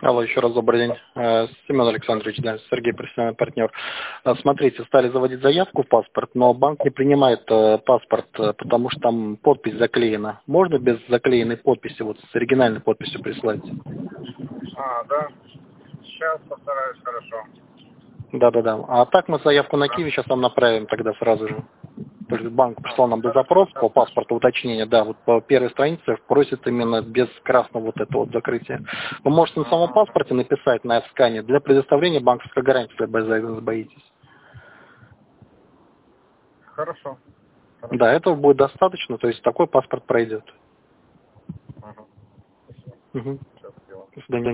Алло, еще раз добрый день. Семен Александрович, да, Сергей, профессиональный партнер. Смотрите, стали заводить заявку в паспорт, но банк не принимает паспорт, потому что там подпись заклеена. Можно без заклеенной подписи, вот с оригинальной подписью прислать? Да. Сейчас постараюсь, хорошо. Да-да-да. А так мы заявку на Киви сейчас вам направим тогда сразу же. То есть банк прислал нам запрос по паспорту уточнения, да, вот по первой странице просит именно без красного вот этого вот закрытия. Вы можете на самом паспорте написать на скане для предоставления банковской гарантии, если вы боитесь. Хорошо. Да, этого будет достаточно, то есть такой паспорт пройдет. Спасибо. Угу. Сейчас сделаю. До свидания.